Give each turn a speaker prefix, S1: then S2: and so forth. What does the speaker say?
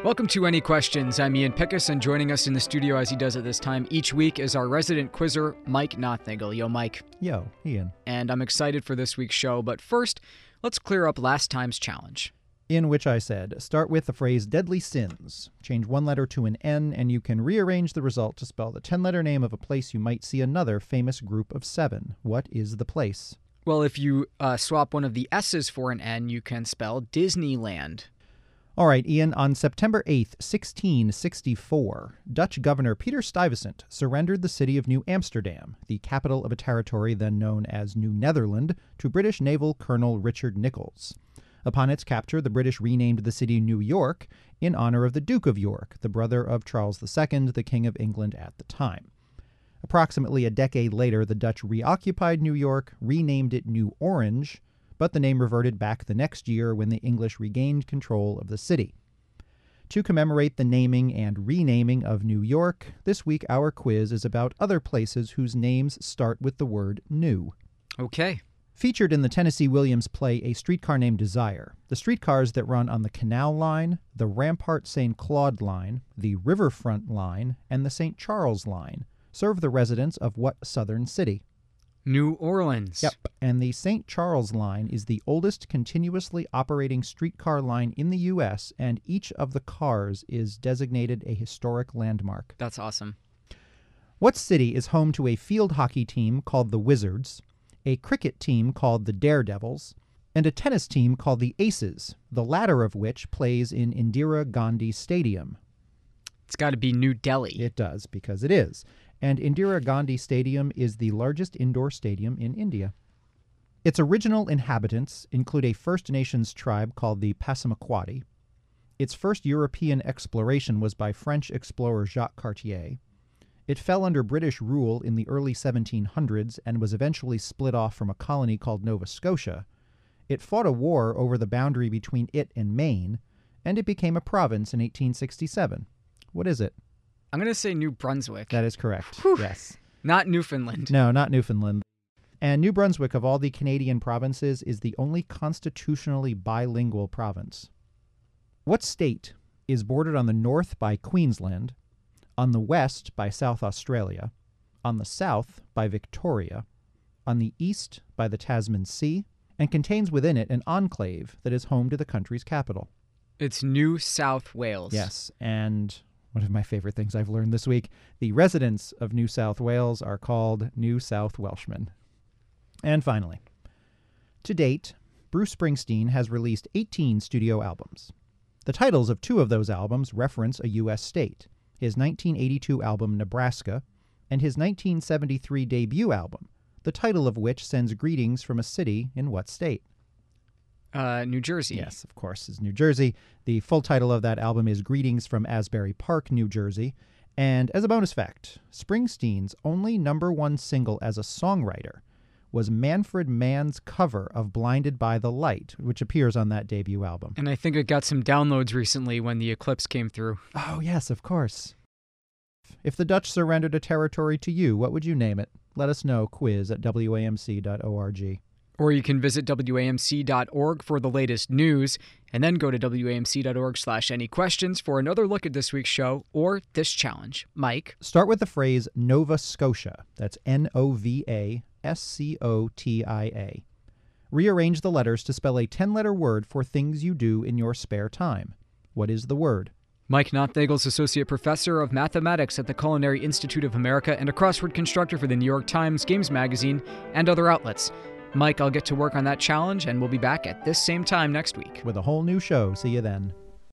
S1: Welcome to Any Questions. I'm Ian Pickus, and joining us in the studio as he does at this time each week is our resident quizzer, Mike Nothnagel. Yo, Mike.
S2: Yo, Ian.
S1: And I'm excited for this week's show, but first, let's clear up last time's challenge.
S2: In which I said, start with the phrase deadly sins. Change one letter to an N, and you can rearrange the result to spell the 10-letter name of a place you might see another famous group of 7. What is the place?
S1: Well, if you swap one of the S's for an N, you can spell Disneyland.
S2: All right, Ian, on September 8th, 1664, Dutch Governor Peter Stuyvesant surrendered the city of New Amsterdam, the capital of a territory then known as New Netherland, to British naval Colonel Richard Nicolls. Upon its capture, the British renamed the city New York in honor of the Duke of York, the brother of Charles II, the King of England at the time. Approximately a decade later, the Dutch reoccupied New York, renamed it New Orange, but the name reverted back the next year when the English regained control of the city. To commemorate the naming and renaming of New York, this week our quiz is about other places whose names start with the word new.
S1: Okay.
S2: Featured in the Tennessee Williams play A Streetcar Named Desire, the streetcars that run on the Canal Line, the Rampart St. Claude Line, the Riverfront Line, and the St. Charles Line serve the residents of what southern city?
S1: New Orleans.
S2: Yep, and the St. Charles Line is the oldest continuously operating streetcar line in the U.S., and each of the cars is designated a historic landmark.
S1: That's awesome.
S2: What city is home to a field hockey team called the Wizards, a cricket team called the Daredevils, and a tennis team called the Aces, the latter of which plays in Indira Gandhi Stadium?
S1: It's got to be New Delhi.
S2: It does, because it is. And Indira Gandhi Stadium is the largest indoor stadium in India. Its original inhabitants include a First Nations tribe called the Passamaquoddy. Its first European exploration was by French explorer Jacques Cartier. It fell under British rule in the early 1700s and was eventually split off from a colony called Nova Scotia. It fought a war over the boundary between it and Maine, and it became a province in 1867. What is it?
S1: I'm going to say New Brunswick.
S2: That is correct.
S1: Whew.
S2: Yes.
S1: Not Newfoundland.
S2: No, not Newfoundland. And New Brunswick, of all the Canadian provinces, is the only constitutionally bilingual province. What state is bordered on the north by Queensland, on the west by South Australia, on the south by Victoria, on the east by the Tasman Sea, and contains within it an enclave that is home to the country's capital?
S1: It's New South Wales.
S2: Yes, and one of my favorite things I've learned this week, the residents of New South Wales are called New South Welshmen. And finally, to date, Bruce Springsteen has released 18 studio albums. The titles of 2 of those albums reference a U.S. state, his 1982 album Nebraska, and his 1973 debut album, the title of which sends greetings from a city in what state?
S1: New Jersey.
S2: Yes, of course, is New Jersey. The full title of that album is Greetings from Asbury Park, New Jersey. And as a bonus fact, Springsteen's only #1 single as a songwriter was Manfred Mann's cover of Blinded by the Light, which appears on that debut album.
S1: And I think it got some downloads recently when the eclipse came through.
S2: Oh, yes, of course. If the Dutch surrendered a territory to you, what would you name it? Let us know, quiz@wamc.org.
S1: Or you can visit WAMC.org for the latest news, and then go to WAMC.org/anyquestions for another look at this week's show or this challenge. Mike?
S2: Start with the phrase Nova Scotia. That's Novascotia. Rearrange the letters to spell a 10-letter word for things you do in your spare time. What is the word?
S1: Mike Nothnagel's Associate Professor of Mathematics at the Culinary Institute of America and a crossword constructor for the New York Times, Games Magazine, and other outlets. Mike, I'll get to work on that challenge, and we'll be back at this same time next week.
S2: With a whole new show. See you then.